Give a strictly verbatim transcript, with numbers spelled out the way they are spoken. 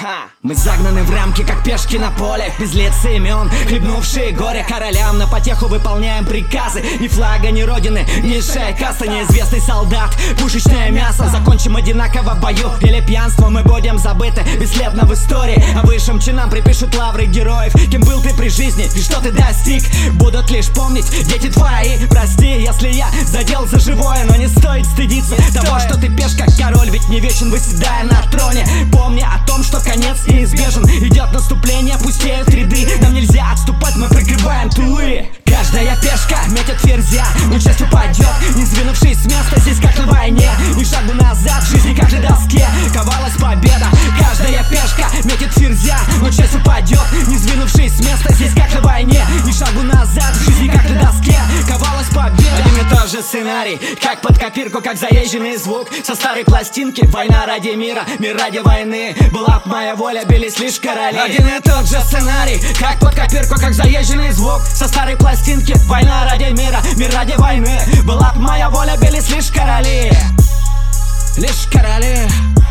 Ха! Мы загнаны в рамки, как пешки на поле, без лиц и имен, хлебнувшие горе королям. На потеху выполняем приказы. Ни флага, ни родины, низшая каста, неизвестный солдат, пушечное мясо. Закончим одинаково в бою или пьянство. Мы будем забыты бесследно в истории, а высшим чинам припишут лавры героев. Кем был ты при жизни и что ты достиг, будут лишь помнить дети твои. Прости, если я задел за живое, но не стоит стыдиться не того, стоит. Что ты пешка, король ведь не вечен, выседая на троне. Помни о том, что конец неизбежен. Идет наступление, пустеют ряды. Нам нельзя отступать, мы прикрываем тылы. Каждая пешка метит ферзя, но часть упадет, не сдвинувшись с места. Здесь как на войне, ни шагу назад, в жизни как на доске ковалась победа. Каждая пешка метит ферзя, но часть упадет, не сдвинувшись с места. Здесь как на войне, ни шагу назад, в жизни как на доске ковалась победа. Один и тот же сценарий, как под копирку, как заезженный звук со старой пластинки. Война ради мира, мир ради войны. Была б моя воля, бились лишь короли. Один и тот же сценарий, как под копирку, как заезженный звук со старой пластинки. Война ради мира, мир ради войны. Была б моя воля, бились лишь короли. Лишь короли.